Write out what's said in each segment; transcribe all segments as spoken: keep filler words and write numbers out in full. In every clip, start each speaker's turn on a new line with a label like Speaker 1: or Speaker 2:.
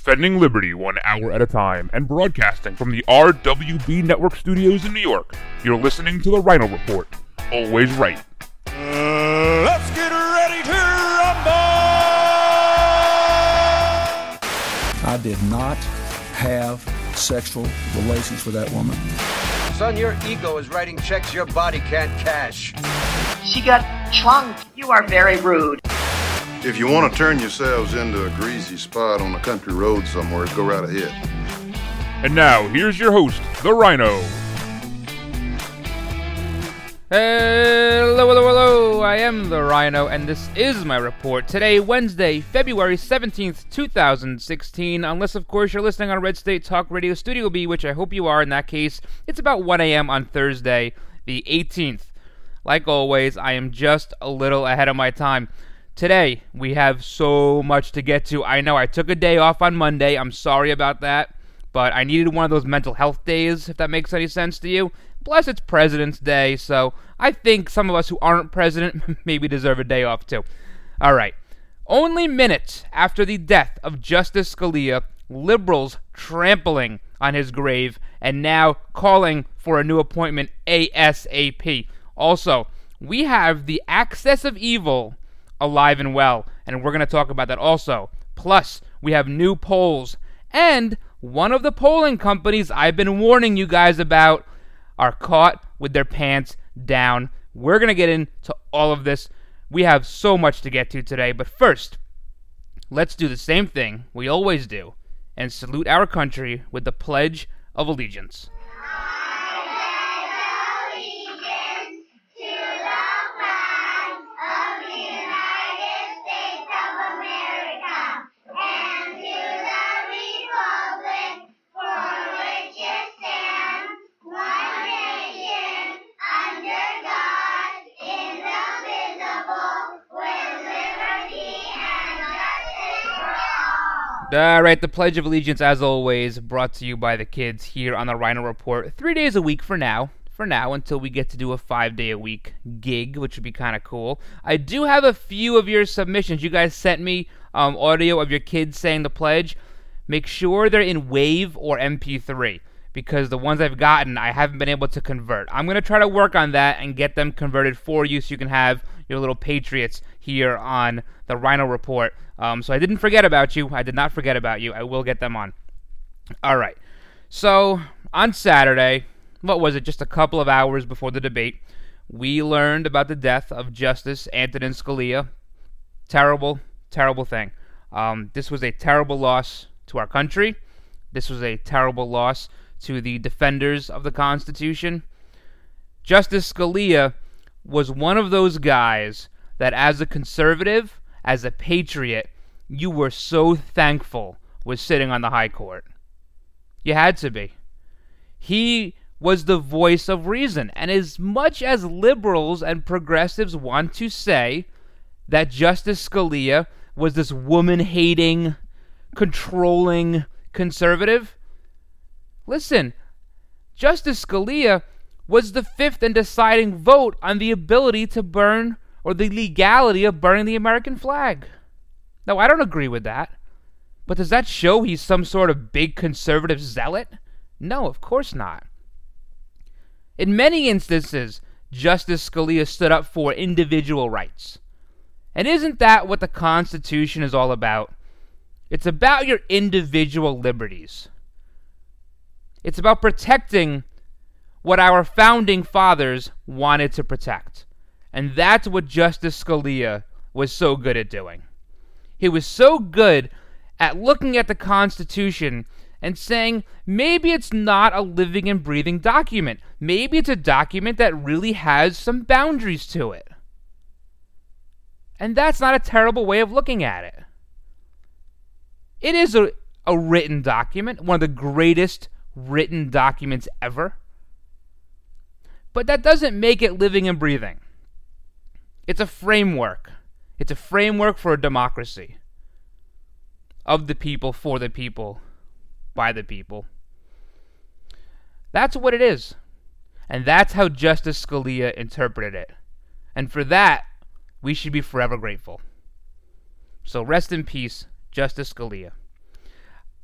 Speaker 1: defending liberty one hour at a time and broadcasting from the R W B Network studios in New York. You're listening to the Rhino Report. Always right.
Speaker 2: Uh, let's get ready to rumble!
Speaker 3: I did not have sexual relations with that woman.
Speaker 4: Son, your ego is writing checks your body can't cash.
Speaker 5: She got chunked. You are very rude.
Speaker 6: If you want to turn yourselves into a greasy spot on a country road somewhere, go right ahead.
Speaker 1: And now, here's your host, the Rhino.
Speaker 7: Hello, hello, hello, I am the Rhino, and this is my report. Today, Wednesday, February seventeenth, two thousand sixteen, unless, of course, you're listening on Red State Talk Radio Studio B, which I hope you are. In that case, it's about one a.m. on Thursday, the eighteenth. Like always, I am just a little ahead of my time. Today, we have so much to get to. I know I took a day off on Monday. I'm sorry about that, but I needed one of those mental health days, if that makes any sense to you. Plus, it's President's Day, so I think some of us who aren't president maybe deserve a day off too. All right. Only minutes after the death of Justice Scalia, liberals trampling on his grave and now calling for a new appointment ASAP. Also, we have the axis of evil alive and well, and we're going to talk about that also. Plus, we have new polls, and one of the polling companies I've been warning you guys about are caught with their pants down. We're going to get into all of this. We have so much to get to today, but first, let's do the same thing we always do and salute our country with the Pledge of Allegiance. All right, the Pledge of Allegiance, as always, brought to you by the kids here on the Rhino Report. Three days a week for now. For now, until we get to do a five-day-a-week gig, which would be kind of cool. I do have a few of your submissions. You guys sent me um, audio of your kids saying the pledge. Make sure they're in WAV or M P three, because the ones I've gotten, I haven't been able to convert. I'm going to try to work on that and get them converted for you so you can have your little patriots here on the Rhino Report. Um, so I didn't forget about you. I did not forget about you. I will get them on. All right. So on Saturday, what was it, just a couple of hours before the debate, we learned about the death of Justice Antonin Scalia. Terrible, terrible thing. Um, this was a terrible loss to our country. This was a terrible loss to the defenders of the Constitution. Justice Scalia was one of those guys that, as a conservative, as a patriot, you were so thankful was sitting on the high court. You had to be. He was the voice of reason. And as much as liberals and progressives want to say that Justice Scalia was this woman-hating, controlling conservative, listen, Justice Scalia was the fifth and deciding vote on the ability to burn, or the legality of burning the American flag. Now, I don't agree with that, but does that show he's some sort of big conservative zealot? No, of course not. In many instances, Justice Scalia stood up for individual rights. And isn't that what the Constitution is all about? It's about your individual liberties. It's about protecting what our founding fathers wanted to protect. And that's what Justice Scalia was so good at doing. He was so good at looking at the Constitution and saying, maybe it's not a living and breathing document. Maybe it's a document that really has some boundaries to it. And that's not a terrible way of looking at it. It is a, a written document, one of the greatest written documents ever. But that doesn't make it living and breathing. It's a framework. It's a framework for a democracy. Of the people, for the people, by the people. That's what it is. And that's how Justice Scalia interpreted it. And for that, we should be forever grateful. So rest in peace, Justice Scalia.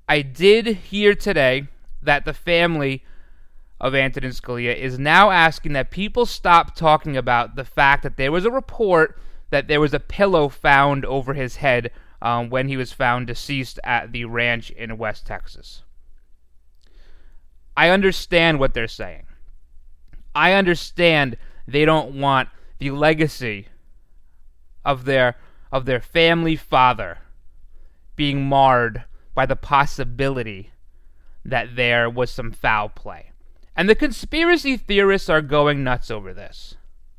Speaker 7: I did hear today that the family of Antonin Scalia is now asking that people stop talking about the fact that there was a report that there was a pillow found over his head um, when he was found deceased at the ranch in West Texas. I understand what they're saying. I understand they don't want the legacy of their of their family father being marred by the possibility that there was some foul play. And the conspiracy theorists are going nuts over this.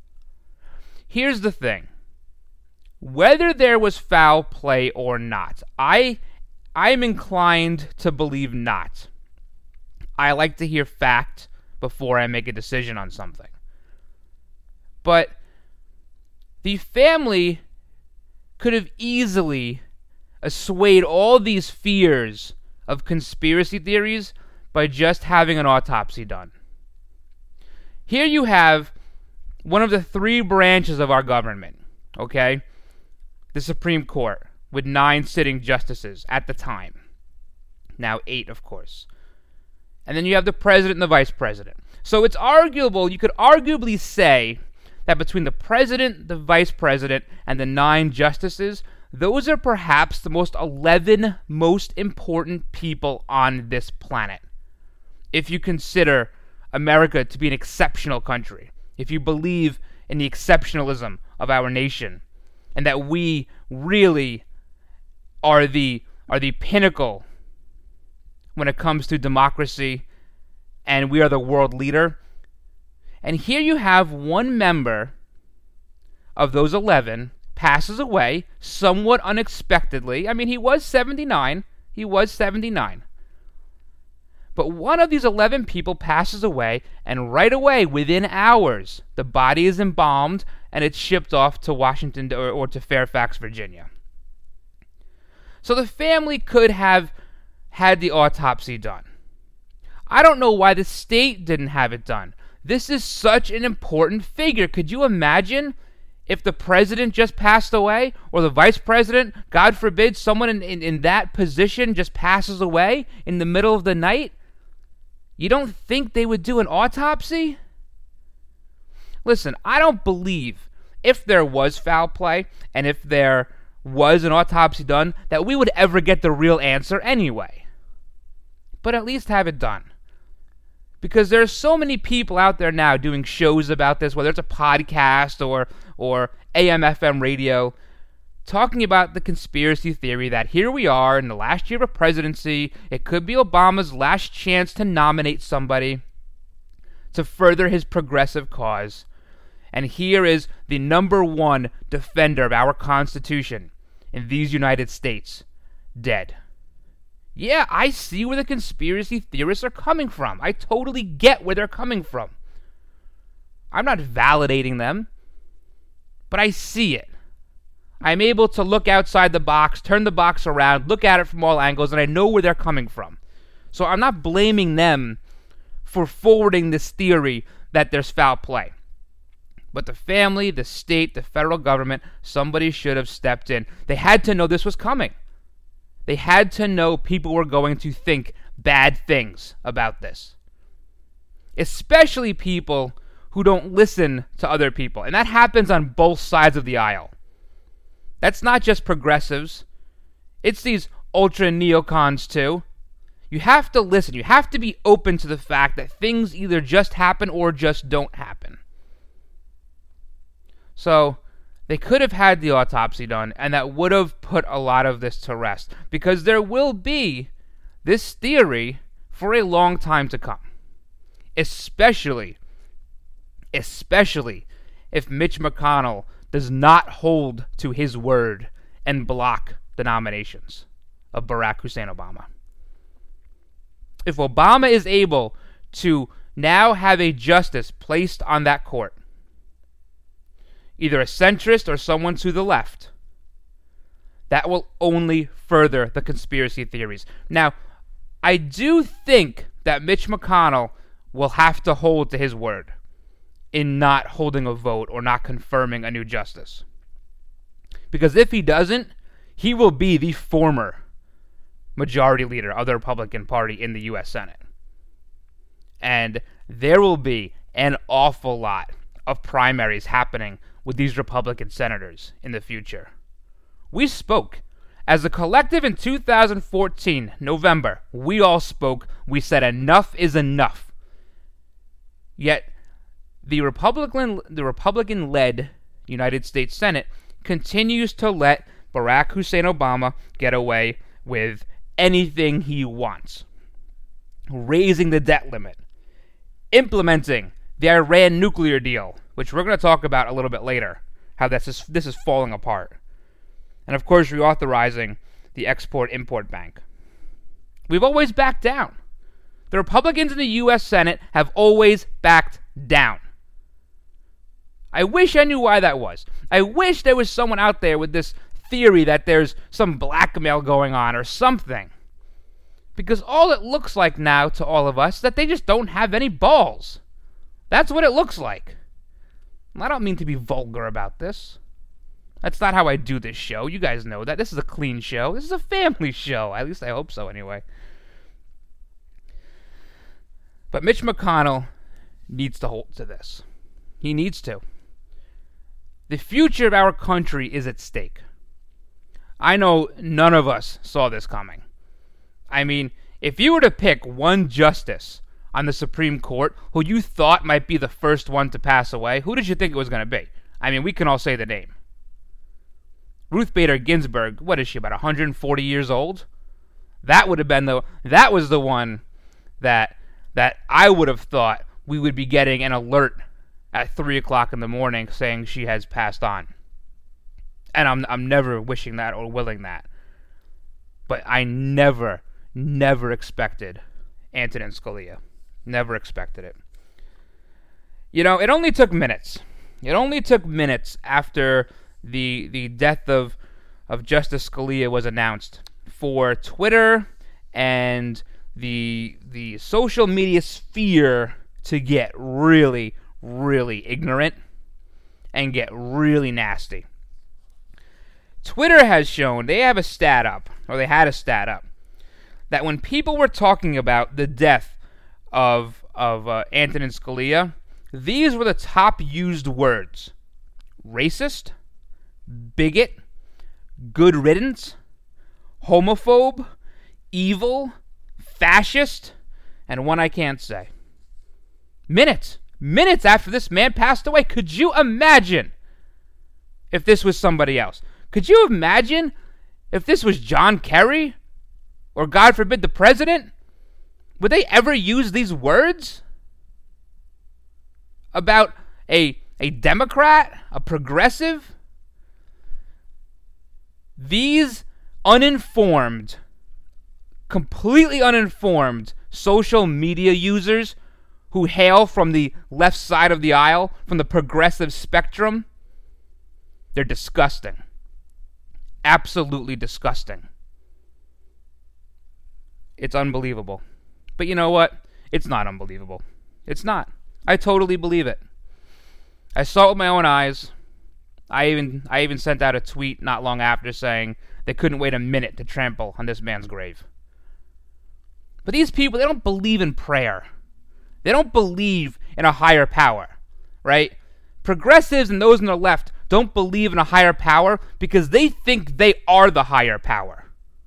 Speaker 7: Here's the thing. Whether there was foul play or not, I I'm inclined to believe not. I like to hear fact before I make a decision on something. But the family could have easily assuaged all these fears of conspiracy theories by just having an autopsy done. Here you have one of the three branches of our government, okay? The Supreme Court, with nine sitting justices at the time. Now eight, of course. And then you have the president and the vice president. So it's arguable, you could arguably say that between the president, the vice president, and the nine justices, those are perhaps the most eleven most important people on this planet. If you consider America to be an exceptional country, if you believe in the exceptionalism of our nation, and that we really are the are the pinnacle when it comes to democracy, and we are the world leader. And here you have one member of those eleven passes away somewhat unexpectedly. I mean, he was seventy-nine. He was seventy-nine. But one of these eleven people passes away, and right away, within hours, the body is embalmed, and it's shipped off to Washington or, or to Fairfax, Virginia. So the family could have had the autopsy done. I don't know why the state didn't have it done. This is such an important figure. Could you imagine if the president just passed away, or the vice president, God forbid, someone in, in, in that position just passes away in the middle of the night? You don't think they would do an autopsy? Listen, I don't believe if there was foul play and if there was an autopsy done that we would ever get the real answer anyway. But at least have it done. Because there are so many people out there now doing shows about this, whether it's a podcast or or A M F M radio, talking about the conspiracy theory that here we are in the last year of presidency, it could be Obama's last chance to nominate somebody to further his progressive cause. And here is the number one defender of our Constitution in these United States, dead. Yeah, I see where the conspiracy theorists are coming from. I totally get where they're coming from. I'm not validating them, but I see it. I'm able to look outside the box, turn the box around, look at it from all angles, and I know where they're coming from. So I'm not blaming them for forwarding this theory that there's foul play. But the family, the state, the federal government, somebody should have stepped in. They had to know this was coming. They had to know people were going to think bad things about this. Especially people who don't listen to other people. And that happens on both sides of the aisle. That's not just progressives. It's these ultra neocons too. You have to listen. You have to be open to the fact that things either just happen or just don't happen. So they could have had the autopsy done, and that would have put a lot of this to rest. Because there will be this theory for a long time to come. Especially, especially if Mitch McConnell does not hold to his word and block the nominations of Barack Hussein Obama. If Obama is able to now have a justice placed on that court, either a centrist or someone to the left, that will only further the conspiracy theories. Now, I do think that Mitch McConnell will have to hold to his word in not holding a vote or not confirming a new justice. Because if he doesn't, he will be the former majority leader of the Republican Party in the U S Senate. And there will be an awful lot of primaries happening with these Republican senators in the future. We spoke. As a collective in two thousand fourteen, November, we all spoke. We said enough is enough. Yet, the Republican, the Republican-led United States Senate continues to let Barack Hussein Obama get away with anything he wants. Raising the debt limit. Implementing the Iran nuclear deal, which we're going to talk about a little bit later, how this is, this is falling apart. And of course, reauthorizing the Export-Import Bank. We've always backed down. The Republicans in the U S Senate have always backed down. I wish I knew why that was. I wish there was someone out there with this theory that there's some blackmail going on or something. Because all it looks like now to all of us is that they just don't have any balls. That's what it looks like. I don't mean to be vulgar about this. That's not how I do this show. You guys know that. This is a clean show. This is a family show. At least I hope so, anyway. But Mitch McConnell needs to hold to this. He needs to. The future of our country is at stake. I know none of us saw this coming. I mean, if you were to pick one justice on the Supreme Court who you thought might be the first one to pass away, who did you think it was going to be? I mean, we can all say the name. Ruth Bader Ginsburg, what is she, about one hundred forty years old? That would have been the, that was the one that, that I would have thought we would be getting an alert at three o'clock in the morning saying she has passed on. And I'm, I'm never wishing that or willing that. But I never, never expected Antonin Scalia. Never expected it. You know, it only took minutes. It only took minutes after the the death of of Justice Scalia was announced for Twitter and the the social media sphere to get really, really ignorant and get really nasty. Twitter has shown, they have a stat up, or they had a stat up, that when people were talking about the death of of uh, Antonin Scalia, these were the top used words: racist, bigot, good riddance, homophobe, evil, fascist, and one I can't say. Minutes, minutes after this man passed away. Could you imagine if this was somebody else? Could you imagine if this was John Kerry? Or God forbid the president? Would they ever use these words about a, a Democrat, a progressive? These uninformed, completely uninformed social media users who hail from the left side of the aisle, from the progressive spectrum, they're disgusting. Absolutely disgusting. It's unbelievable. But you know what? It's not unbelievable. It's not. I totally believe it. I saw it with my own eyes. I even I even sent out a tweet not long after saying they couldn't wait a minute to trample on this man's grave. But these people, they don't believe in prayer. They don't believe in a higher power, right? Progressives and those on the left don't believe in a higher power because they think they are the higher power.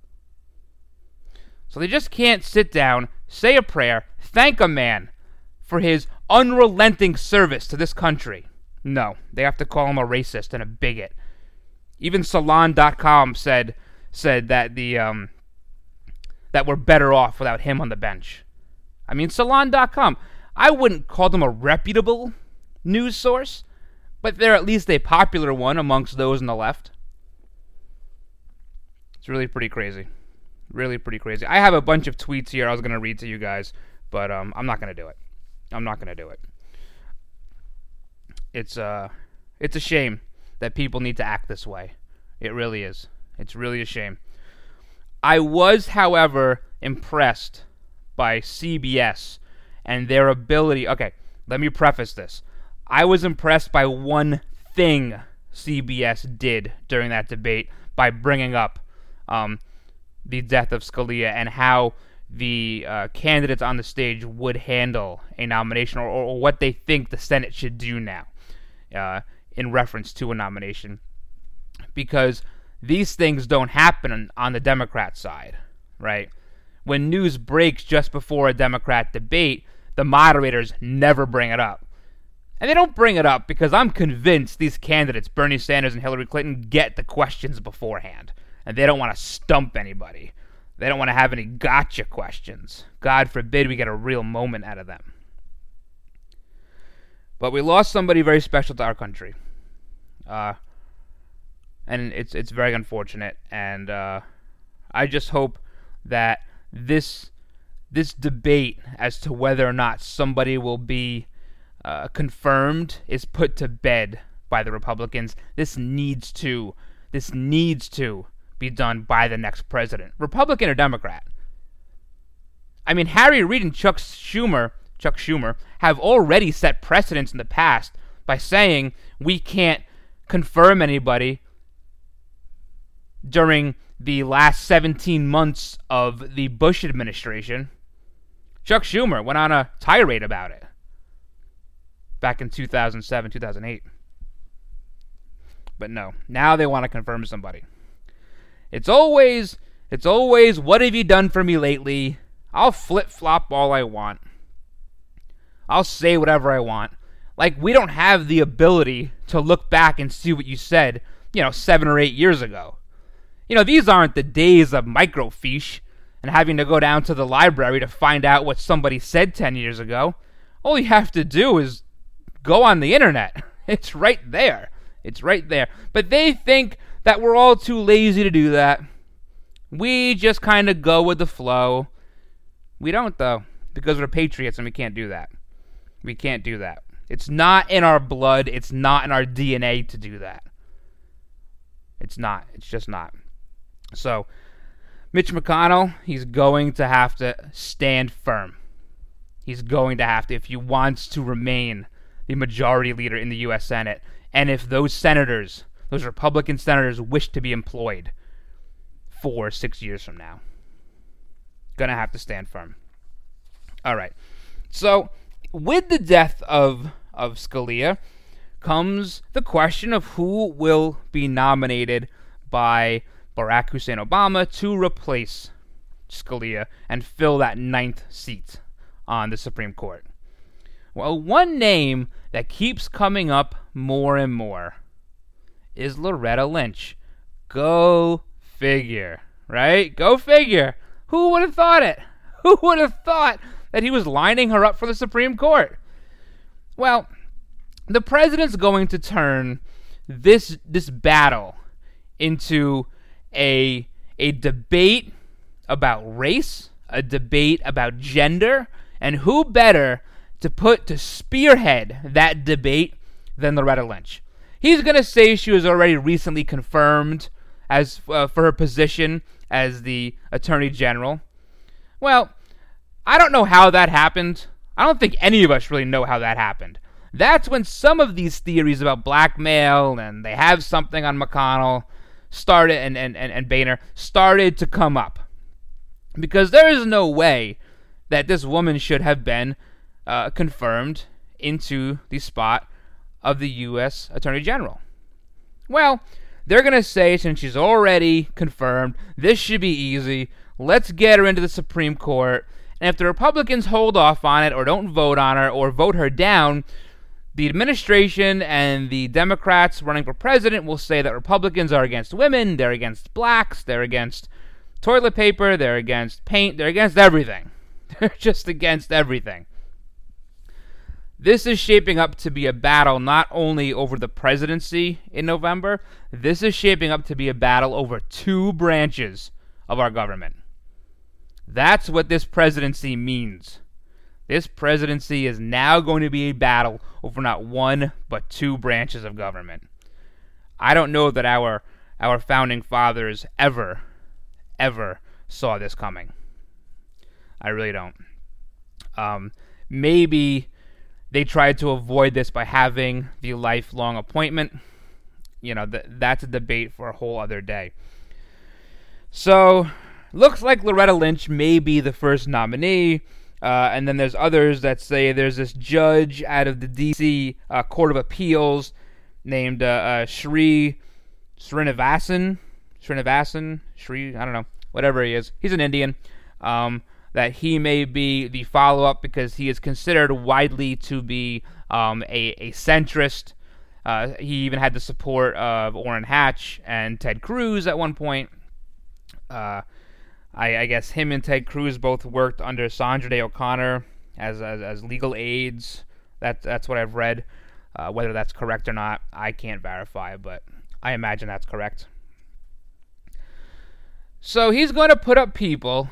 Speaker 7: So they just can't sit down, say a prayer, thank a man for his unrelenting service to this country. No, they have to call him a racist and a bigot. Even Salon dot com said said that the um that we're better off without him on the bench. I mean, Salon dot com, I wouldn't call them a reputable news source, but they're at least a popular one amongst those on the left. It's really pretty crazy. Really pretty crazy. I have a bunch of tweets here I was going to read to you guys, but um, I'm not going to do it. I'm not going to do it. It's uh, it's a shame that people need to act this way. It really is. It's really a shame. I was, however, impressed by C B S and their ability. Okay, let me preface this. I was impressed by one thing C B S did during that debate by bringing up um, the death of Scalia and how the uh, candidates on the stage would handle a nomination, or, or what they think the Senate should do now uh, in reference to a nomination. Because these things don't happen on, on the Democrat side, right? When news breaks just before a Democrat debate, the moderators never bring it up. And they don't bring it up because I'm convinced these candidates, Bernie Sanders and Hillary Clinton, get the questions beforehand. And they don't want to stump anybody. They don't want to have any gotcha questions. God forbid we get a real moment out of them. But we lost somebody very special to our country. Uh, and it's it's very unfortunate. And uh, I just hope that this this debate as to whether or not somebody will be uh, confirmed is put to bed by the Republicans. This needs to, this needs to be done by the next president, Republican or Democrat. I mean, Harry Reid and Chuck Schumer, Chuck Schumer, have already set precedents in the past by saying we can't confirm anybody during the last seventeen months of the Bush administration. Chuck Schumer went on a tirade about it back in two thousand seven, two thousand eight. But no, now they want to confirm somebody. It's always, it's always, what have you done for me lately? I'll flip-flop all I want. I'll say whatever I want. Like, we don't have the ability to look back and see what you said, you know, seven or eight years ago. You know, these aren't the days of microfiche and having to go down to the library to find out what somebody said ten years ago. All you have to do is go on the internet. It's right there. It's right there. But they think that we're all too lazy to do that. We just kind of go with the flow. We don't, though, because we're patriots and we can't do that. We can't do that. It's not in our blood. It's not in our D N A to do that. It's not. It's just not. So, Mitch McConnell, he's going to have to stand firm. He's going to have to, if he wants to remain the majority leader in the U S Senate. And if those senators, those Republican senators, wish to be employed four, six years from now, gonna have to stand firm. All right. So, with the death of of Scalia comes the question of who will be nominated by Barack Hussein Obama to replace Scalia and fill that ninth seat on the Supreme Court. Well, one name that keeps coming up more and more is Loretta Lynch. Go figure, right? Go figure. Who would have thought it? Who would have thought that he was lining her up for the Supreme Court? Well, the president's going to turn this this battle into a a debate about race, a debate about gender, and who better to put to spearhead that debate than Loretta Lynch. He's going to say she was already recently confirmed as uh, for her position as the Attorney General. Well, I don't know how that happened. I don't think any of us really know how that happened. That's when some of these theories about blackmail and they have something on McConnell started and, and, and, and Boehner started to come up. Because there is no way that this woman should have been uh, confirmed into the spot of the U S Attorney General. Well, they're going to say, since she's already confirmed, this should be easy. Let's get her into the Supreme Court. And if the Republicans hold off on it or don't vote on her or vote her down, the administration and the Democrats running for president will say that Republicans are against women, they're against blacks, they're against toilet paper, they're against paint, they're against everything. They're just against everything. This is shaping up to be a battle not only over the presidency in November, this is shaping up to be a battle over two branches of our government. That's what this presidency means. This presidency is now going to be a battle over not one, but two branches of government. I don't know that our our founding fathers ever, ever saw this coming. I really don't. Um, maybe they tried to avoid this by having the lifelong appointment. You know, th- that's a debate for a whole other day. So, looks like Loretta Lynch may be the first nominee. Uh, and then there's others that say there's this judge out of the D C uh, Court of Appeals named uh, uh, Sri Srinivasan, Srinivasan, Sri, I don't know, whatever he is. He's an Indian. Um, that he may be the follow-up because he is considered widely to be um, a, a centrist. Uh, he even had the support of Orrin Hatch and Ted Cruz at one point. Uh, I, I guess him and Ted Cruz both worked under Sandra Day O'Connor as, as as legal aides. That that's what I've read. Uh, whether that's correct or not, I can't verify, but I imagine that's correct. So he's going to put up people.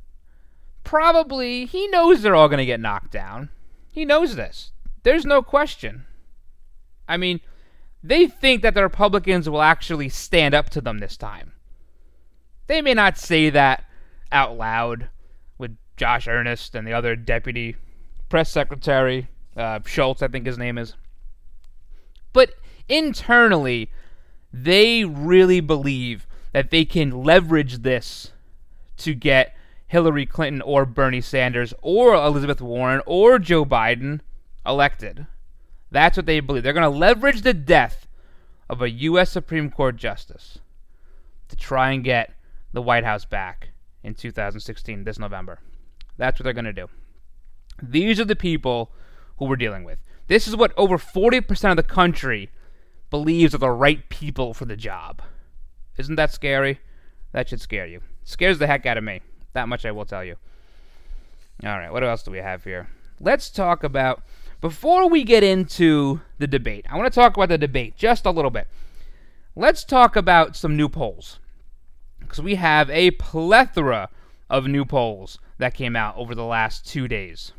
Speaker 7: Probably, he knows they're all going to get knocked down. He knows this. There's no question. I mean, they think that the Republicans will actually stand up to them this time. They may not say that out loud with Josh Earnest and the other deputy press secretary, uh, Schultz, I think his name is. But internally, they really believe that they can leverage this to get Hillary Clinton or Bernie Sanders or Elizabeth Warren or Joe Biden elected. That's what they believe. They're going to leverage the death of a U S Supreme Court justice to try and get the White House back in two thousand sixteen, this November. That's what they're going to do. These are the people who we're dealing with. This is what over forty percent of the country believes are the right people for the job. Isn't that scary? That should scare you. It scares the heck out of me. That much I will tell you. All right, what else do we have here? Let's talk about, before we get into the debate, I want to talk about the debate just a little bit. Let's talk about some new polls, because we have a plethora of new polls that came out over the last two days.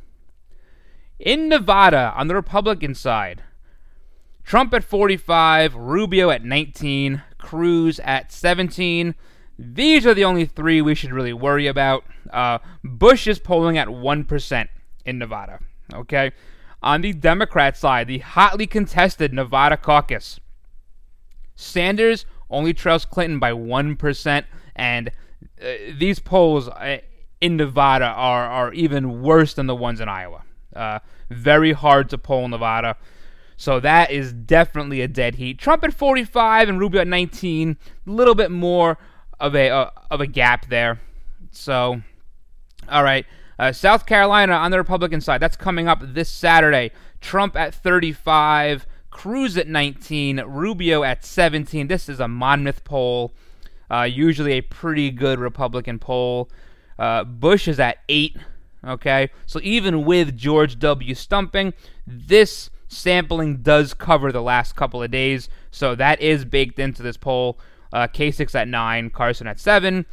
Speaker 7: In Nevada, on the Republican side, Trump at forty-five, Rubio at nineteen, Cruz at seventeen. These are the only three we should really worry about. Uh, Bush is polling at one percent in Nevada. Okay? On the Democrat side, the hotly contested Nevada caucus, Sanders only trails Clinton by one percent, and uh, these polls uh, in Nevada are, are even worse than the ones in Iowa. Uh, very hard to poll in Nevada. So that is definitely a dead heat. Trump at forty-five and Rubio at nineteen. A little bit more of a uh, of a gap there. So, all right. Uh, South Carolina on the Republican side. That's coming up this Saturday. Trump at thirty-five. Cruz at nineteen. Rubio at seventeen. This is a Monmouth poll. Uh, usually a pretty good Republican poll. Uh, Bush is at eight. Okay. So even with George W. stumping, this sampling does cover the last couple of days, so that is baked into this poll. Uh, Kasich at nine, Carson at seven.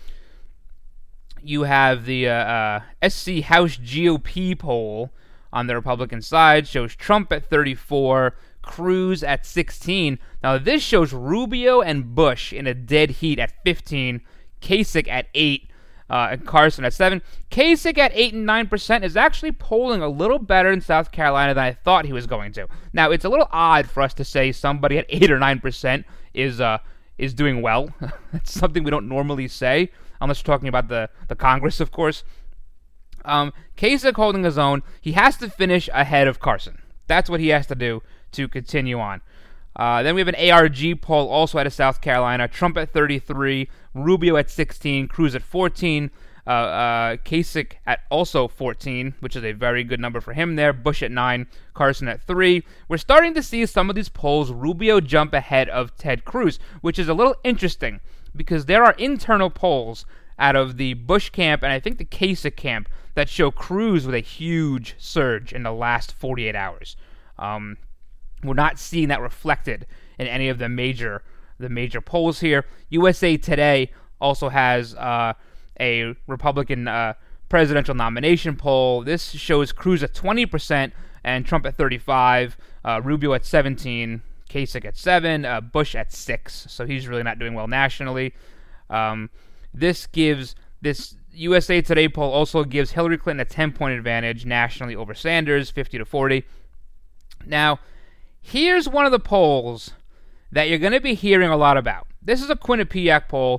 Speaker 7: You have the uh, uh, S C House G O P poll on the Republican side, shows Trump at thirty-four, Cruz at sixteen. Now this shows Rubio and Bush in a dead heat at fifteen, Kasich at eight, Uh, and Carson at seven. Kasich at eight and nine percent is actually polling a little better in South Carolina than I thought he was going to. Now, it's a little odd for us to say somebody at eight or nine percent is uh, is doing well. That's something we don't normally say, unless we're talking about the, the Congress, of course. Um, Kasich holding his own. He has to finish ahead of Carson. That's what he has to do to continue on. Uh, then we have an A R G poll also out of South Carolina. Trump at thirty-three, Rubio at sixteen, Cruz at fourteen, uh, uh, Kasich at also fourteen, which is a very good number for him there. Bush at nine, Carson at three. We're starting to see some of these polls, Rubio jump ahead of Ted Cruz, which is a little interesting because there are internal polls out of the Bush camp and I think the Kasich camp that show Cruz with a huge surge in the last forty-eight hours. Um... We're not seeing that reflected in any of the major the major polls here. U S A Today also has uh, a Republican uh, presidential nomination poll. This shows Cruz at twenty percent and Trump at thirty-five, uh, Rubio at seventeen, Kasich at seven, uh, Bush at six. So he's really not doing well nationally. Um, this gives this U S A Today poll also gives Hillary Clinton a ten-point advantage nationally over Sanders, fifty to forty. Now, here's one of the polls that you're going to be hearing a lot about. This is a Quinnipiac poll.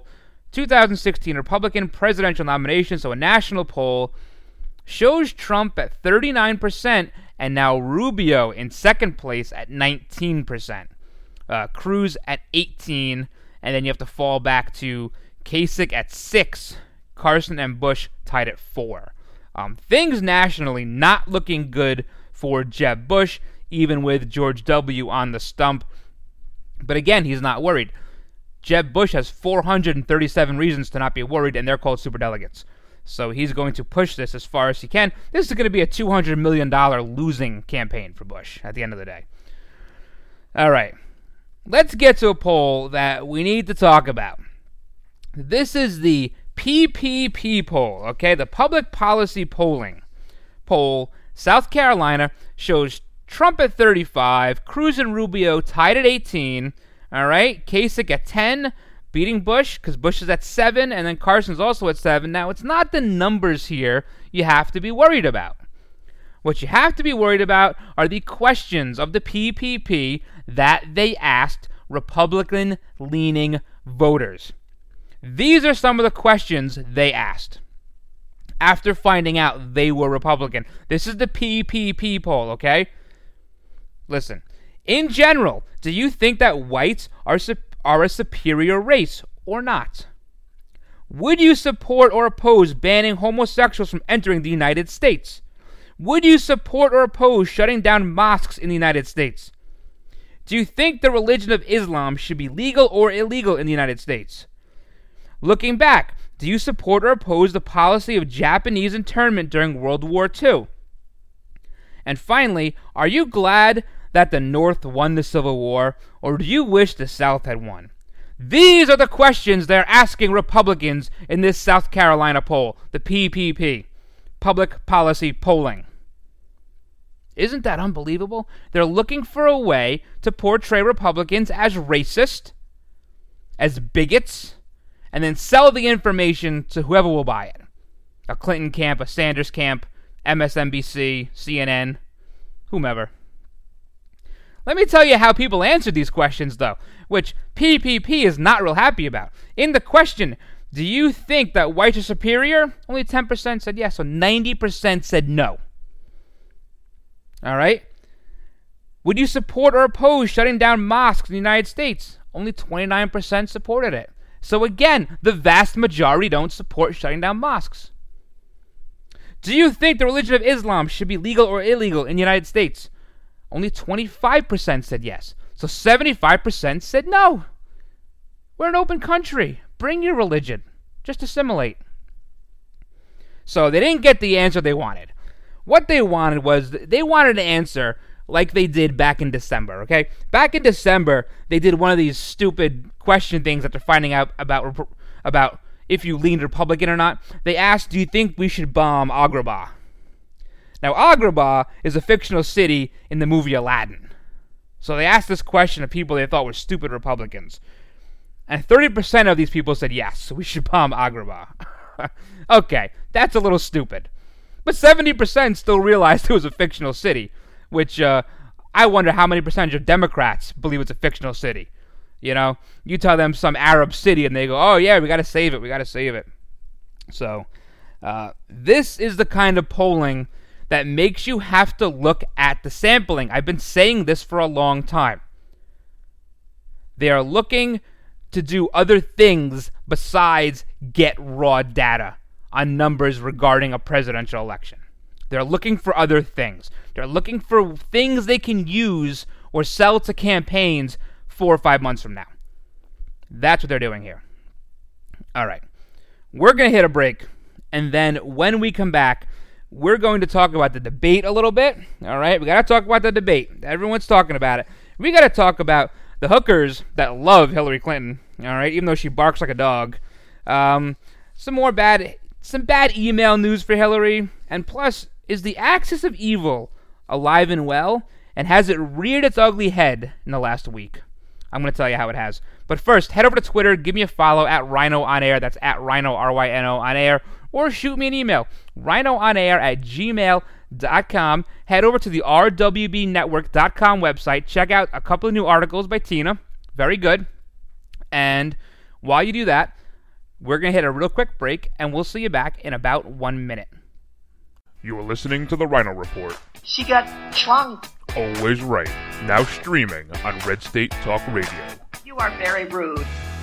Speaker 7: two thousand sixteen Republican presidential nomination, so a national poll, shows Trump at thirty-nine percent and now Rubio in second place at nineteen percent. Uh, Cruz at eighteen, and then you have to fall back to Kasich at six, Carson and Bush tied at four. Um, things nationally not looking good for Jeb Bush, even with George W. on the stump. But again, he's not worried. Jeb Bush has four hundred thirty-seven reasons to not be worried, and they're called superdelegates. So he's going to push this as far as he can. This is going to be a two hundred million dollars losing campaign for Bush at the end of the day. All right. Let's get to a poll that we need to talk about. This is the P P P poll, okay? The Public Policy Polling poll. South Carolina shows Trump at thirty-five, Cruz and Rubio tied at eighteen, all right? Kasich at ten, beating Bush, because Bush is at seven, and then Carson's also at seven. Now, it's not the numbers here you have to be worried about. What you have to be worried about are the questions of the P P P that they asked Republican-leaning voters. These are some of the questions they asked after finding out they were Republican. This is the P P P poll, okay? Listen. In general, do you think that whites are are a superior race or not? Would you support or oppose banning homosexuals from entering the United States? Would you support or oppose shutting down mosques in the United States? Do you think the religion of Islam should be legal or illegal in the United States? Looking back, do you support or oppose the policy of Japanese internment during World War Two? And finally, are you glad that the North won the Civil War, or do you wish the South had won? These are the questions they're asking Republicans in this South Carolina poll, the P P P, Public Policy Polling. Isn't that unbelievable? They're looking for a way to portray Republicans as racist, as bigots, and then sell the information to whoever will buy it. A Clinton camp, a Sanders camp, M S N B C, C N N, whomever. Let me tell you how people answered these questions, though, which P P P is not real happy about. In the question, do you think that whites are superior? Only ten percent said yes, so ninety percent said no. All right? Would you support or oppose shutting down mosques in the United States? Only twenty-nine percent supported it. So again, the vast majority don't support shutting down mosques. Do you think the religion of Islam should be legal or illegal in the United States? Only twenty-five percent said yes. So seventy-five percent said no. We're an open country. Bring your religion. Just assimilate. So they didn't get the answer they wanted. What they wanted was, they wanted an answer like they did back in December, okay? Back in December, they did one of these stupid question things after finding out about about if you leaned Republican or not. They asked, do you think we should bomb Agrabah? Now, Agrabah is a fictional city in the movie Aladdin. So they asked this question of people they thought were stupid Republicans. And thirty percent of these people said yes, so we should bomb Agrabah. Okay, that's a little stupid. But seventy percent still realized it was a fictional city, which uh, I wonder how many percentage of Democrats believe it's a fictional city. You know, you tell them some Arab city and they go, oh yeah, we got to save it, we got to save it. So, uh, this is the kind of polling that makes you have to look at the sampling. I've been saying this for a long time. They are looking to do other things besides get raw data on numbers regarding a presidential election. They're looking for other things. They're looking for things they can use or sell to campaigns four or five months from now. That's what they're doing here. All right. We're going to hit a break, and then when we come back, we're going to talk about the debate a little bit. All right? We got to talk about the debate. Everyone's talking about it. We got to talk about the hookers that love Hillary Clinton, all right, even though she barks like a dog. Um, some more bad, some bad email news for Hillary, and plus, is the axis of evil alive and well, and has it reared its ugly head in the last week? I'm going to tell you how it has. But first, head over to Twitter, give me a follow at Rhino On Air. That's at Rhino, R Y N O, On Air. Or shoot me an email, rhinoonair at gmail dot com. Head over to the R W B network dot com website. Check out a couple of new articles by Tina. Very good. And while you do that, We're going to hit a real quick break, and we'll see you back in about one minute.
Speaker 1: You are listening to the Rhino Report.
Speaker 5: She got chunked.
Speaker 1: Always right. Now streaming on Red State Talk Radio.
Speaker 5: You are very rude.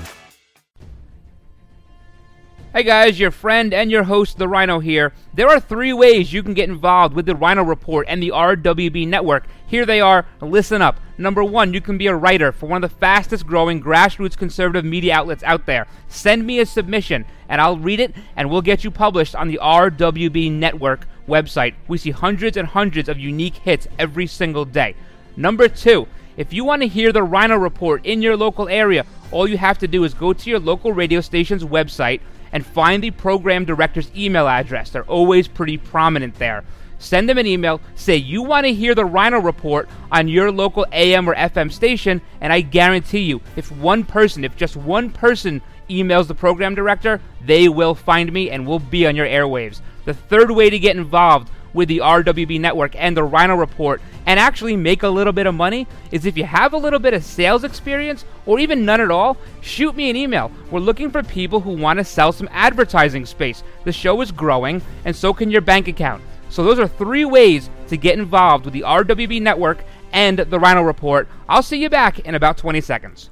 Speaker 7: Hey guys, your friend and your host, The Rhino here. There are three ways you can get involved with the Rhino Report and the R W B Network. Here they are. Listen up. Number one, you can be a writer for one of the fastest growing grassroots conservative media outlets out there. Send me a submission and I'll read it and we'll get you published on the R W B Network website. We see hundreds and hundreds of unique hits every single day. Number two, if you want to hear the Rhino Report in your local area, all you have to do is go to your local radio station's website and find the program director's email address. They're always pretty prominent there. Send them an email, say you want to hear the Rhino Report on your local A M or F M station, and I guarantee you, if one person, if just one person emails the program director, they will find me and we'll be on your airwaves. The third way to get involved with the R W B Network and the Rhino Report and actually make a little bit of money is if you have a little bit of sales experience or even none at all, shoot me an email. We're looking for people who want to sell some advertising space. The show is growing and so can your bank account. So those are three ways to get involved with the R W B Network and the Rhino Report. I'll see you back in about twenty seconds.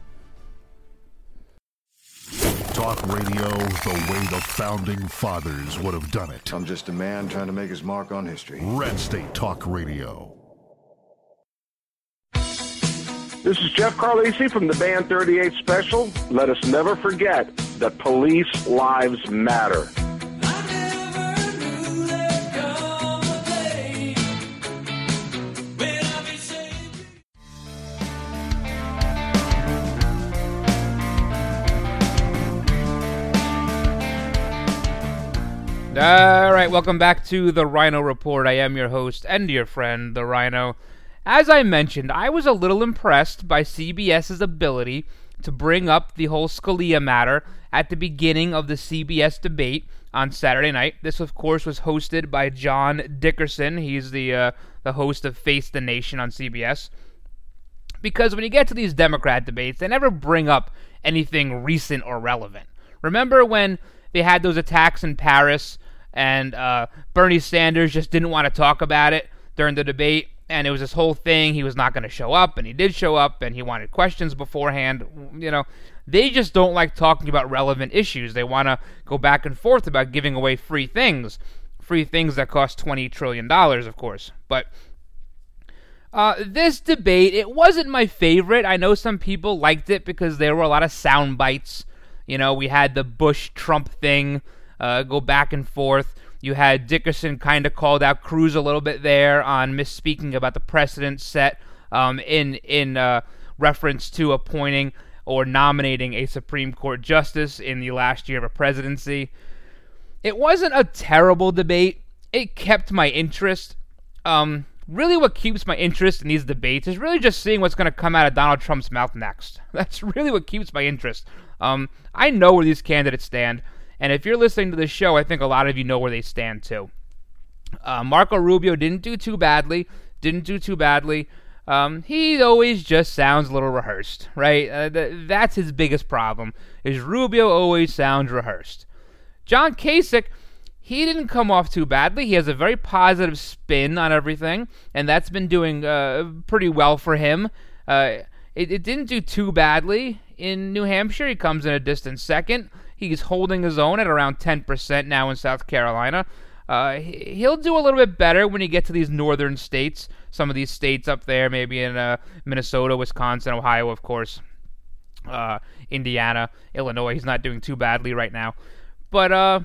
Speaker 8: Talk radio the way the founding fathers would have done it.
Speaker 2: I'm just a man trying to make his mark on history.
Speaker 8: Red State Talk Radio.
Speaker 9: This is Jeff Carlisi from the band thirty-eight Special. Let us never forget that police lives matter.
Speaker 7: All right, welcome back to the Rhino Report. I am your host and your friend, the Rhino. As I mentioned, I was a little impressed by CBS's ability to bring up the whole Scalia matter at the beginning of the C B S debate on Saturday night. This, of course, was hosted by John Dickerson. He's the uh, the host of Face the Nation on C B S. Because when you get to these Democrat debates, they never bring up anything recent or relevant. Remember when they had those attacks in Paris and uh, Bernie Sanders just didn't want to talk about it during the debate, and it was this whole thing, he was not going to show up, and he did show up, and he wanted questions beforehand. You know, they just don't like talking about relevant issues. They want to go back and forth about giving away free things, free things that cost twenty trillion dollars, of course. But uh, this debate, it wasn't my favorite. I know some people liked it because there were a lot of sound bites. You know, we had the Bush-Trump thing uh, go back and forth. You had Dickerson kind of called out Cruz a little bit there on misspeaking about the precedent set um, in in uh, reference to appointing or nominating a Supreme Court justice in the last year of a presidency. It wasn't a terrible debate. It kept my interest. Um, really what keeps my interest in these debates is really just seeing what's going to come out of Donald Trump's mouth next. That's really what keeps my interest. Um, I know where these candidates stand, and if you're listening to this show, I think a lot of you know where they stand too. Uh, Marco Rubio didn't do too badly, didn't do too badly. Um, he always just sounds a little rehearsed, right? Uh, th- that's his biggest problem, is Rubio always sounds rehearsed. John Kasich, he didn't come off too badly. He has a very positive spin on everything, and that's been doing uh, pretty well for him. Uh, it, it didn't do too badly in New Hampshire. He comes in a distant second. He's holding his own at around ten percent now in South Carolina. Uh, he'll do a little bit better when you get to these northern states, some of these states up there, maybe in uh, Minnesota, Wisconsin, Ohio, of course, uh, Indiana, Illinois. He's not doing too badly right now. But uh,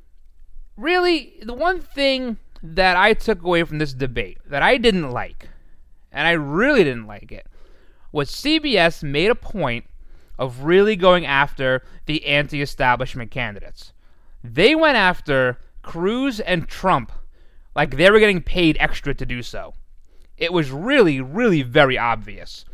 Speaker 7: really, the one thing that I took away from this debate that I didn't like, and I really didn't like it, was C B S made a point of really going after the anti-establishment candidates. They went after Cruz and Trump like they were getting paid extra to do so. It was really, really very obvious.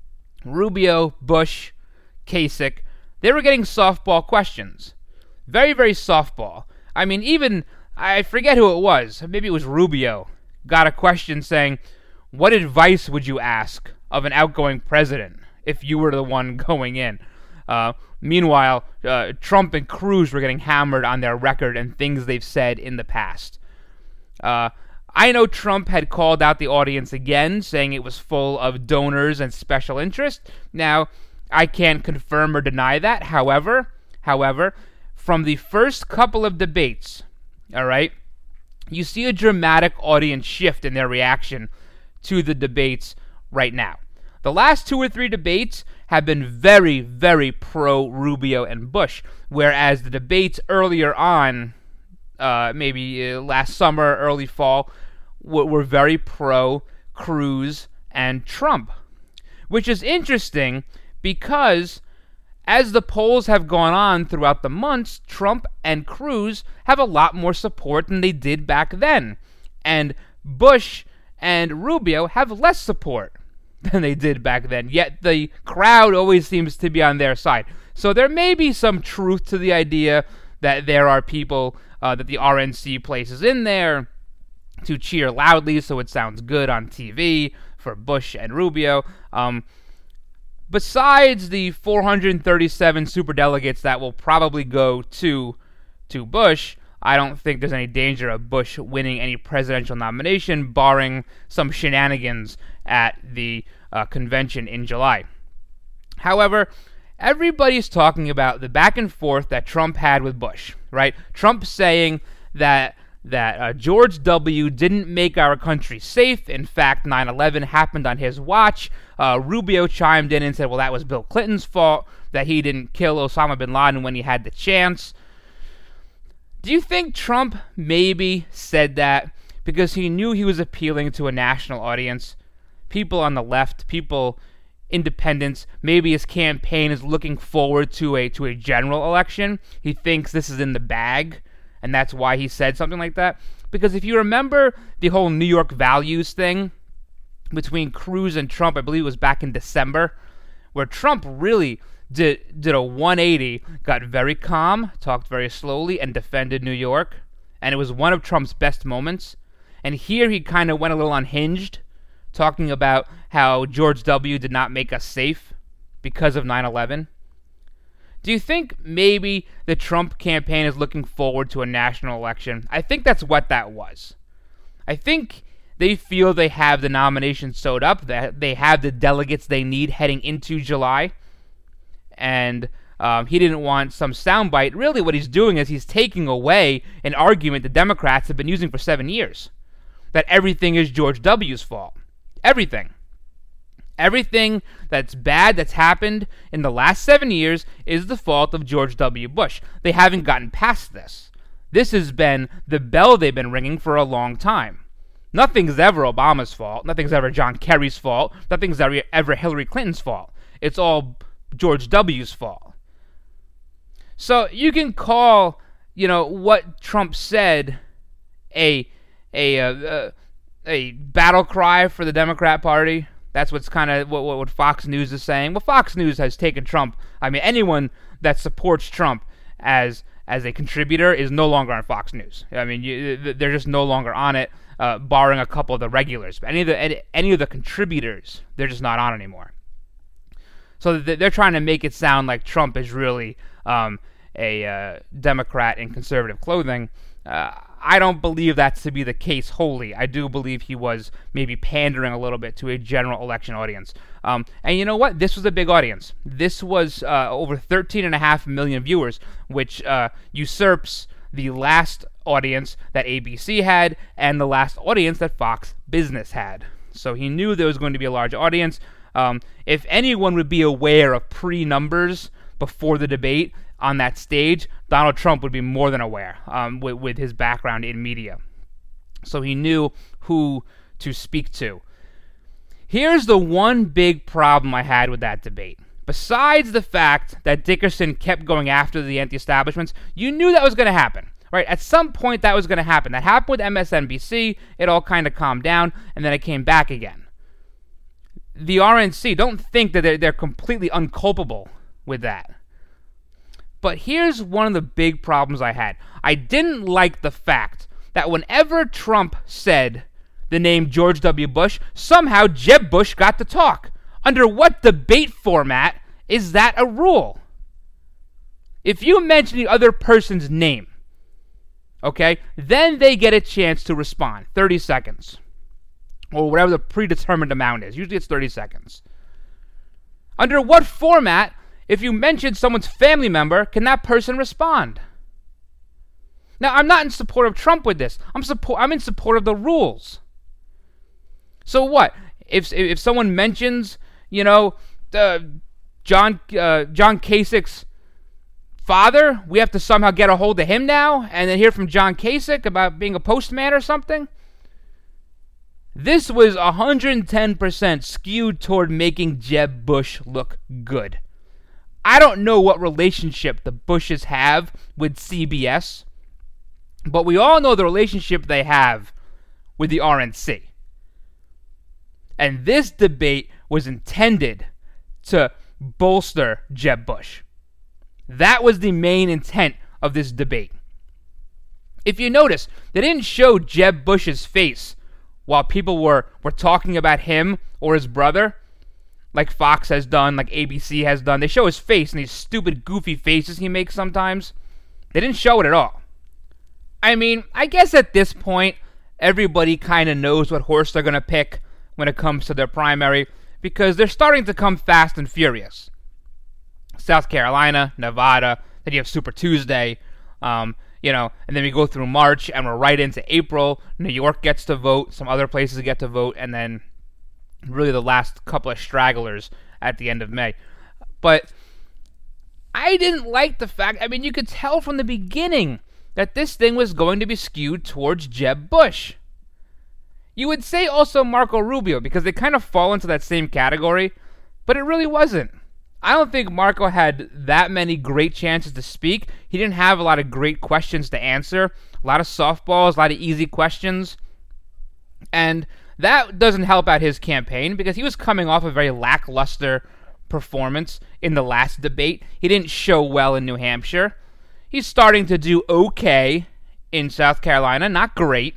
Speaker 7: Rubio, Bush, Kasich, they were getting softball questions. Very, very softball. I mean, even, I forget who it was, maybe it was Rubio, got a question saying, what advice would you ask of an outgoing president if you were the one going in? Uh, meanwhile, uh, Trump and Cruz were getting hammered on their record and things they've said in the past. Uh, I know Trump had called out the audience again, saying it was full of donors and special interest. Now, I can't confirm or deny that. However, however, from the first couple of debates, all right, you see a dramatic audience shift in their reaction to the debates right now. The last two or three debates have been very, very pro-Rubio and Bush, whereas the debates earlier on, uh, maybe uh, last summer, early fall, w- were very pro-Cruz and Trump, which is interesting because as the polls have gone on throughout the months, Trump and Cruz have a lot more support than they did back then, and Bush and Rubio have less support than they did back then, yet the crowd always seems to be on their side. So there may be some truth to the idea that there are people uh, that the R N C places in there to cheer loudly so it sounds good on T V for Bush and Rubio. Um, besides the four hundred thirty-seven superdelegates that will probably go to to Bush, I don't think there's any danger of Bush winning any presidential nomination, barring some shenanigans at the uh, convention in July. However, everybody's talking about the back and forth that Trump had with Bush, right? Trump saying that that uh, George W. didn't make our country safe. In fact, nine eleven happened on his watch. Uh, Rubio chimed in and said, well, that was Bill Clinton's fault, that he didn't kill Osama bin Laden when he had the chance. Do you think Trump maybe said that because he knew he was appealing to a national audience? People on the left, people, independents, maybe his campaign is looking forward to a to a general election. He thinks this is in the bag, and that's why he said something like that. Because if you remember the whole New York values thing between Cruz and Trump, I believe it was back in December, where Trump really did did a one eighty, got very calm, talked very slowly, and defended New York. And it was one of Trump's best moments. And here he kind of went a little unhinged, talking about how George W. did not make us safe because of nine eleven. Do you think maybe the Trump campaign is looking forward to a national election? I think that's what that was. I think they feel they have the nomination sewed up, that they have the delegates they need heading into July. And um, he didn't want some soundbite. Really what he's doing is he's taking away an argument the Democrats have been using for seven years. That everything is George W.'s fault. Everything. Everything that's bad that's happened in the last seven years is the fault of George W. Bush. They haven't gotten past this. This has been the bell they've been ringing for a long time. Nothing's ever Obama's fault. Nothing's ever John Kerry's fault. Nothing's ever, ever Hillary Clinton's fault. It's all George W.'s fault. So you can call, you know, what Trump said a a uh, a battle cry for the Democrat Party. That's what's kind of what, what Fox News is saying. Well, Fox News has taken Trump. I mean, anyone that supports Trump as as a contributor is no longer on Fox News. I mean, you, they're just no longer on it, uh, barring a couple of the regulars. But any of the any, any of the contributors, they're just not on anymore. So they're trying to make it sound like Trump is really um, a uh, Democrat in conservative clothing. Uh, I don't believe that's to be the case wholly. I do believe he was maybe pandering a little bit to a general election audience. Um, and you know what? This was a big audience. This was uh, over thirteen and a half million viewers, which uh, usurps the last audience that A B C had and the last audience that Fox Business had. So he knew there was going to be a large audience. Um, if anyone would be aware of pre-numbers before the debate on that stage, Donald Trump would be more than aware um, with, with his background in media. So he knew who to speak to. Here's the one big problem I had with that debate. Besides the fact that Dickerson kept going after the anti-establishments, you knew that was going to happen. Right? At some point that was going to happen. That happened with M S N B C. It all kind of calmed down, and then it came back again. The R N C, don't think that they're, they're completely unculpable with that. But here's one of the big problems I had. I didn't like the fact that whenever Trump said the name George W. Bush, somehow Jeb Bush got to talk. Under what debate format is that a rule? If you mention the other person's name, okay, then they get a chance to respond. thirty seconds. Or whatever the predetermined amount is. Usually it's thirty seconds. Under what format, if you mention someone's family member, can that person respond? Now, I'm not in support of Trump with this. I'm support. I'm in support of the rules. So what? If if someone mentions, you know, uh, John uh, John Kasich's father, we have to somehow get a hold of him now and then hear from John Kasich about being a postman or something? This was one hundred ten percent skewed toward making Jeb Bush look good. I don't know what relationship the Bushes have with C B S, but we all know the relationship they have with the R N C. And this debate was intended to bolster Jeb Bush. That was the main intent of this debate. If you notice, they didn't show Jeb Bush's face while people were, were talking about him or his brother, like Fox has done, like A B C has done. They show his face and these stupid, goofy faces he makes sometimes. They didn't show it at all. I mean, I guess at this point, everybody kind of knows what horse they're going to pick when it comes to their primary, because they're starting to come fast and furious. South Carolina, Nevada, then you have Super Tuesday, um, you know, and then we go through March, and we're right into April. New York gets to vote, some other places get to vote, and then really the last couple of stragglers at the end of May. But I didn't like the fact, I mean, you could tell from the beginning that this thing was going to be skewed towards Jeb Bush. You would say also Marco Rubio, because they kind of fall into that same category, but it really wasn't. I don't think Marco had that many great chances to speak. He didn't have a lot of great questions to answer, a lot of softballs, a lot of easy questions, and that doesn't help out his campaign, because he was coming off a very lackluster performance in the last debate. He didn't show well in New Hampshire. He's starting to do okay in South Carolina, not great.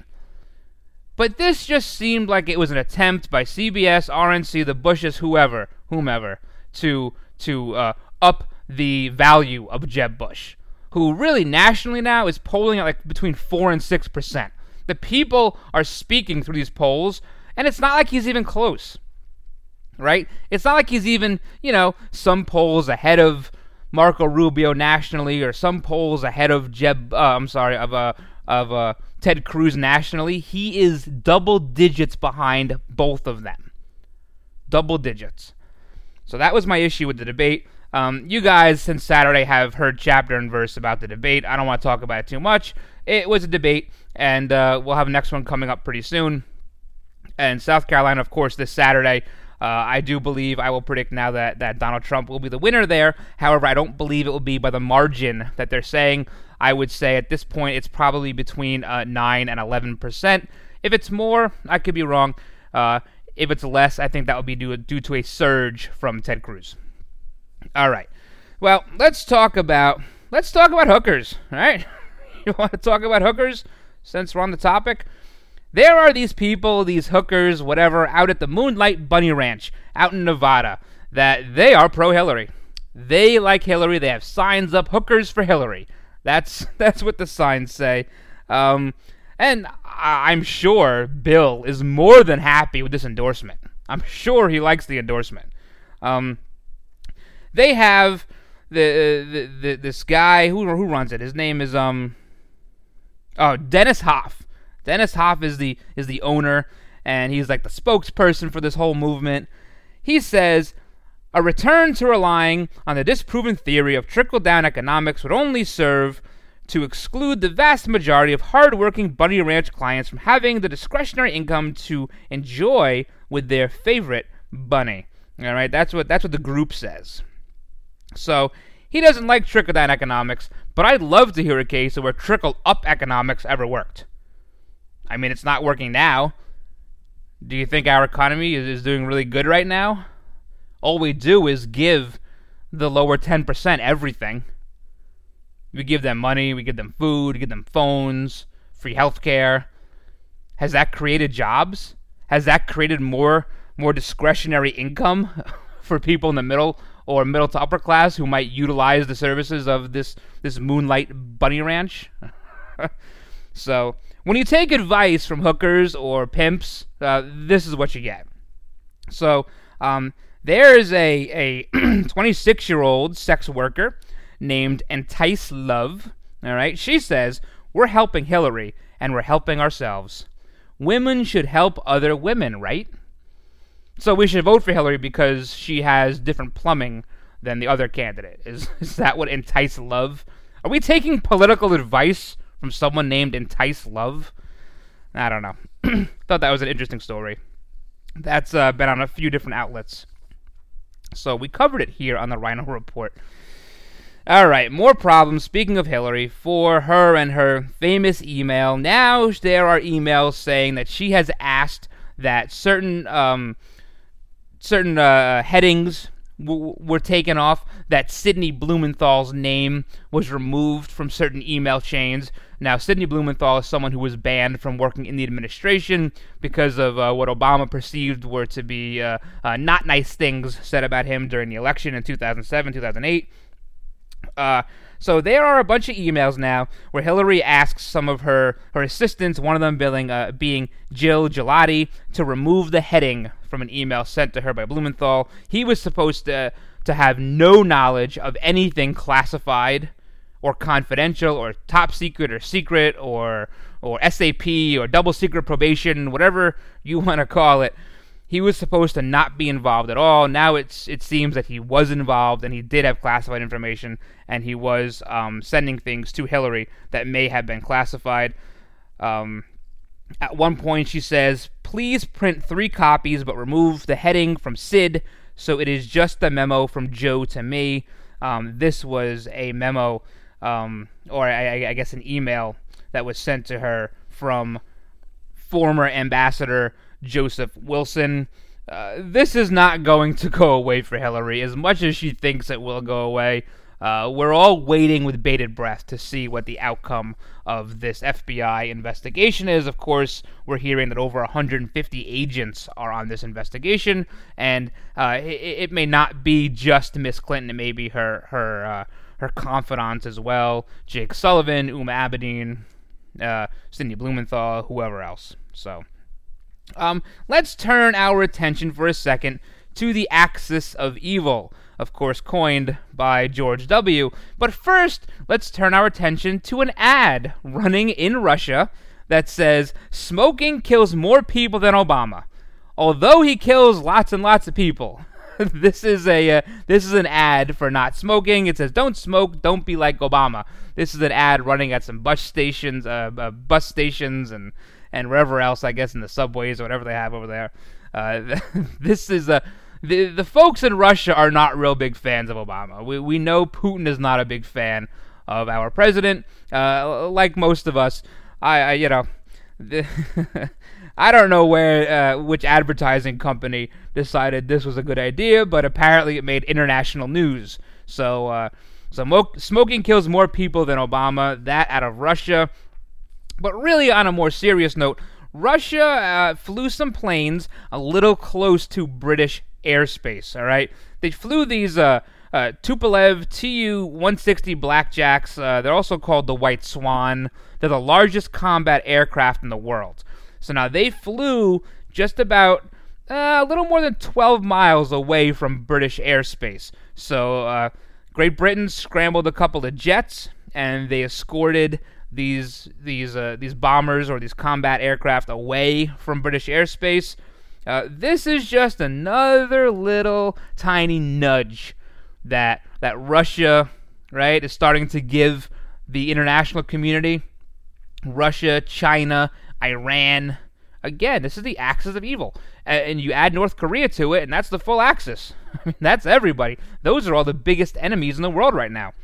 Speaker 7: But this just seemed like it was an attempt by C B S, R N C, the Bushes, whoever, whomever, to to uh, up the value of Jeb Bush, who really nationally now is polling at like between four and six percent. The people are speaking through these polls, and it's not like he's even close, right? It's not like he's even, you know, some polls ahead of Marco Rubio nationally, or some polls ahead of Jeb. Uh, I'm sorry, of uh, of uh, Ted Cruz nationally. He is double digits behind both of them. Double digits. So that was my issue with the debate. Um, you guys, since Saturday, have heard chapter and verse about the debate. I don't want to talk about it too much. It was a debate, and uh, we'll have the next one coming up pretty soon. And South Carolina, of course, this Saturday. Uh, I do believe, I will predict now that, that Donald Trump will be the winner there. However, I don't believe it will be by the margin that they're saying. I would say at this point it's probably between uh, nine and eleven percent. If it's more, I could be wrong. Uh, if it's less, I think that would be due, due to a surge from Ted Cruz. All right. Well, let's talk about let's talk about hookers. All right. You want to talk about hookers since we're on the topic? There are these people, these hookers, whatever, out at the Moonlight Bunny Ranch out in Nevada, that they are pro-Hillary. They like Hillary. They have signs up, hookers for Hillary. That's that's what the signs say. Um, and I- I'm sure Bill is more than happy with this endorsement. I'm sure he likes the endorsement. Um, they have the, the, the this guy, who who runs it? His name is um oh Dennis Hoff. Dennis Hoff is the is the owner, and he's like the spokesperson for this whole movement. He says, a return to relying on the disproven theory of trickle-down economics would only serve to exclude the vast majority of hard-working Bunny Ranch clients from having the discretionary income to enjoy with their favorite bunny. All right, that's what that's what the group says. So he doesn't like trickle-down economics, but I'd love to hear a case of where trickle-up economics ever worked. I mean, it's not working now. Do you think our economy is, is doing really good right now? All we do is give the lower ten percent everything. We give them money, we give them food, we give them phones, free healthcare. Has that created jobs? Has that created more more discretionary income for people in the middle or middle to upper class who might utilize the services of this this Moonlight Bunny Ranch. So when you take advice from hookers or pimps, uh, this is what you get. So um, there is a a twenty-six-year-old sex worker named Entice Love. All right, she says, "We're helping Hillary, and we're helping ourselves. Women should help other women, right? So we should vote for Hillary because she has different plumbing than the other candidate." Is is that what Entice Love? Are we taking political advice from someone named Entice Love? I don't know. Thought that was an interesting story. That's uh, been on a few different outlets. So we covered it here on the Rhino Report. All right, more problems. Speaking of Hillary, for her and her famous email, now there are emails saying that she has asked that certain um, certain uh, headings w- were taken off, that Sidney Blumenthal's name was removed from certain email chains. Now, Sidney Blumenthal is someone who was banned from working in the administration because of uh, what Obama perceived were to be uh, uh, not nice things said about him during the election in two thousand seven, two thousand eight. Uh, so there are a bunch of emails now where Hillary asks some of her, her assistants, one of them being, uh, being Jill Gelati, to remove the heading from an email sent to her by Blumenthal. He was supposed to, to have no knowledge of anything classified or confidential or top secret or secret or, or S A P or double secret probation, whatever you want to call it. He was supposed to not be involved at all. Now it's it seems that he was involved, and he did have classified information, and he was um, sending things to Hillary that may have been classified. Um, at one point, she says, "Please print three copies, but remove the heading from Sid, so it is just a memo from Joe to me." Um, this was a memo, um, or I, I guess an email that was sent to her from former Ambassador Joseph Wilson. Uh, this is not going to go away for Hillary, as much as she thinks it will go away. Uh, we're all waiting with bated breath to see what the outcome of this F B I investigation is. Of course, we're hearing that over one hundred fifty agents are on this investigation, and uh, it, it may not be just Miss Clinton. It may be her her uh, her confidants as well, Jake Sullivan, Uma Abedin, uh, Sidney Blumenthal, whoever else. So. Um, let's turn our attention for a second to the axis of evil, of course coined by George W. But first, let's turn our attention to an ad running in Russia that says, "Smoking kills more people than Obama, although he kills lots and lots of people." This is a uh, this is an ad for not smoking. It says, "Don't smoke, don't be like Obama." This is an ad running at some bus stations, uh, uh, bus stations, and and wherever else, I guess, in the subways or whatever they have over there. Uh, this is a the the folks in Russia are not real big fans of Obama. We we know Putin is not a big fan of our president. Uh, like most of us, I, I you know. The I don't know where, uh, which advertising company decided this was a good idea, but apparently it made international news. So, uh, so mo- smoking kills more people than Obama. That out of Russia. But really, on a more serious note, Russia uh, flew some planes a little close to British airspace. All right, they flew these uh, uh, Tupolev T U one sixty Blackjacks. Uh, they're also called the White Swan. They're the largest combat aircraft in the world. So now they flew just about uh, a little more than twelve miles away from British airspace. So uh, Great Britain scrambled a couple of jets, and they escorted these these uh, these bombers or these combat aircraft away from British airspace. Uh, this is just another little tiny nudge that that Russia, right, is starting to give the international community. Russia, China, Iran. Again, this is the axis of evil. And you add North Korea to it, and that's the full axis. I mean, that's everybody. Those are all the biggest enemies in the world right now.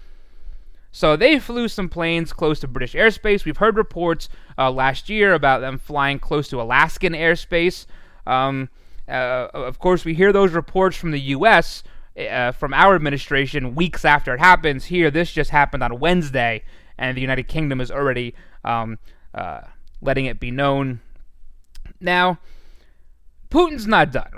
Speaker 7: So they flew some planes close to British airspace. We've heard reports uh, last year about them flying close to Alaskan airspace. Um, uh, of course, we hear those reports from the U S, uh, from our administration, weeks after it happens. Here, this just happened on Wednesday, and the United Kingdom is already um, uh, letting it be known. Now, Putin's not done, right?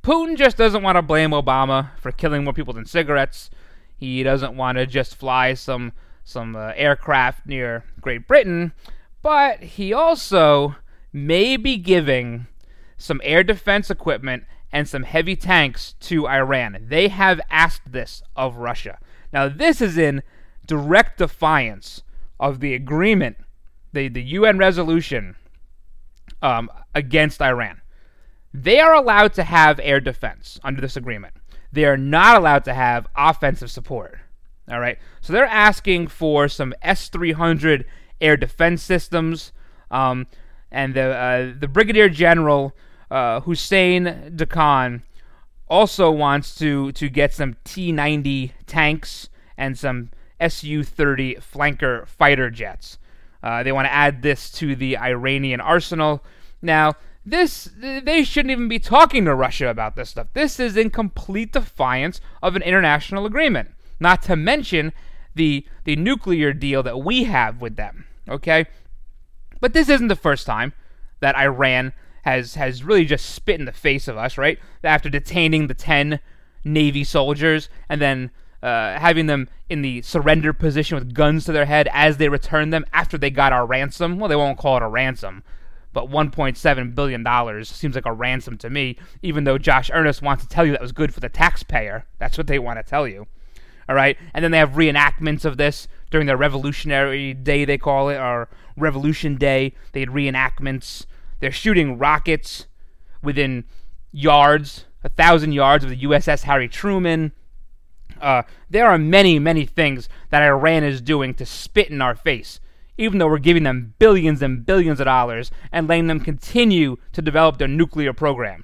Speaker 7: Putin just doesn't want to blame Obama for killing more people than cigarettes. He doesn't want to just fly some some uh, aircraft near Great Britain, but he also may be giving some air defense equipment and some heavy tanks to Iran. They have asked this of Russia. Now, this is in direct defiance of the agreement, the, the U N resolution um, against Iran. They are allowed to have air defense under this agreement. They are not allowed to have offensive support. All right, so they're asking for some S three hundred air defense systems, um, and the uh, the Brigadier General uh, Hussein Dakan also wants to to get some T ninety tanks and some S U thirty flanker fighter jets. Uh, they want to add this to the Iranian arsenal. Now, this they shouldn't even be talking to Russia about this stuff. This is in complete defiance of an international agreement. Not to mention the the nuclear deal that we have with them, okay? But this isn't the first time that Iran has has really just spit in the face of us, right? After detaining the ten Navy soldiers and then uh, having them in the surrender position with guns to their head as they return them after they got our ransom. Well, they won't call it a ransom, but one point seven billion dollars seems like a ransom to me, even though Josh Earnest wants to tell you that was good for the taxpayer. That's what they want to tell you. All right, and then they have reenactments of this during their Revolutionary Day, they call it, or Revolution Day. They had reenactments. They're shooting rockets within yards, a thousand yards of the U S S Harry Truman. Uh, there are many, many things that Iran is doing to spit in our face, even though we're giving them billions and billions of dollars and letting them continue to develop their nuclear program.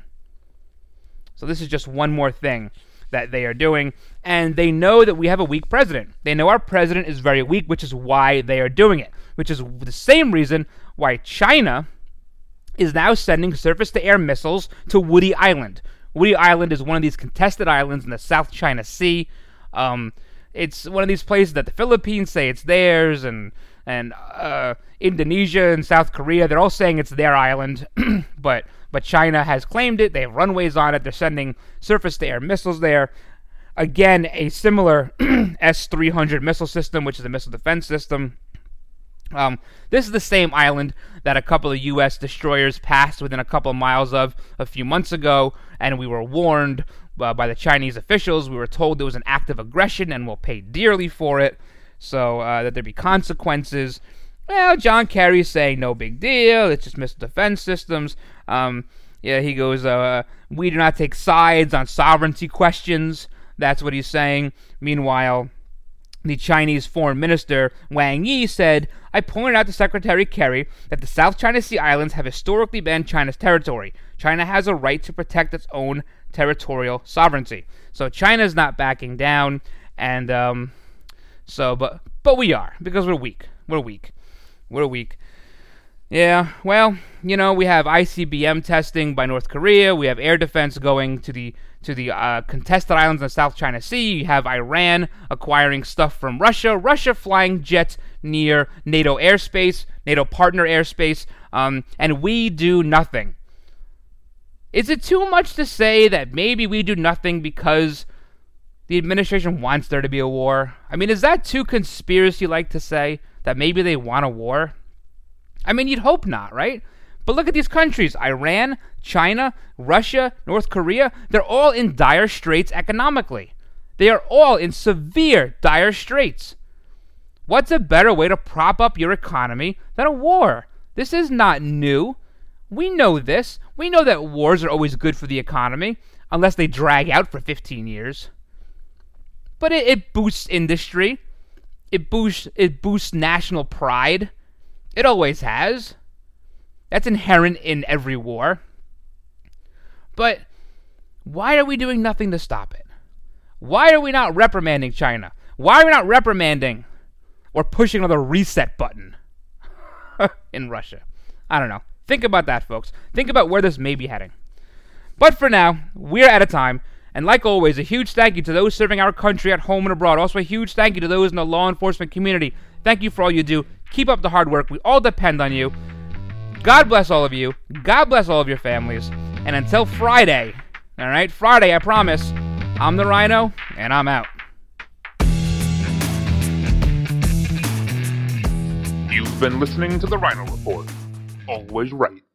Speaker 7: So this is just one more thing that they are doing, and they know that we have a weak president. They know our president is very weak, which is why they are doing it, which is the same reason why China is now sending surface-to-air missiles to Woody Island. Woody Island is one of these contested islands in the South China Sea. Um, it's one of these places that the Philippines say it's theirs, and and uh, Indonesia and South Korea, they're all saying it's their island, but but China has claimed it. They have runways on it. They're sending surface-to-air missiles there. Again, a similar S three hundred missile system, which is a missile defense system. Um, this is the same island that a couple of U S destroyers passed within a couple of miles of a few months ago, and we were warned uh, by the Chinese officials. We were told there was an act of aggression and we'll pay dearly for it, so uh, that there'd be consequences. Well, John Kerry's saying no big deal, it's just missile defense systems. Um, yeah, he goes, uh, we do not take sides on sovereignty questions. That's what he's saying. Meanwhile, the Chinese foreign minister, Wang Yi, said, I pointed out to Secretary Kerry that the South China Sea Islands have historically been China's territory. China has a right to protect its own territorial sovereignty. So China's not backing down, and um, so, but but we are, because we're weak. We're weak. We're weak. Yeah, well, you know, we have I C B M testing by North Korea. We have air defense going to the to the uh, contested islands in the South China Sea. You have Iran acquiring stuff from Russia. Russia flying jets near NATO airspace, NATO partner airspace, um, and we do nothing. Is it too much to say that maybe we do nothing because the administration wants there to be a war? I mean, is that too conspiracy-like to say that maybe they want a war? I mean, you'd hope not, right? But look at these countries. Iran, China, Russia, North Korea. They're all in dire straits economically. They are all in severe dire straits. What's a better way to prop up your economy than a war? This is not new. We know this. We know that wars are always good for the economy, unless they drag out for fifteen years. But it, it boosts industry. It boosts, it boosts national pride. It always has. That's inherent in every war. But why are we doing nothing to stop it? Why are we not reprimanding China? Why are we not reprimanding or pushing another reset button in Russia? I don't know. Think about that, folks. Think about where this may be heading. But for now, we're out of time. And like always, a huge thank you to those serving our country at home and abroad. Also a huge thank you to those in the law enforcement community. Thank you for all you do. Keep up the hard work. We all depend on you. God bless all of you. God bless all of your families. And until Friday, All right, Friday, I promise. I'm the Rhino, and I'm out.
Speaker 1: You've been listening to the Rhino Report. Always right.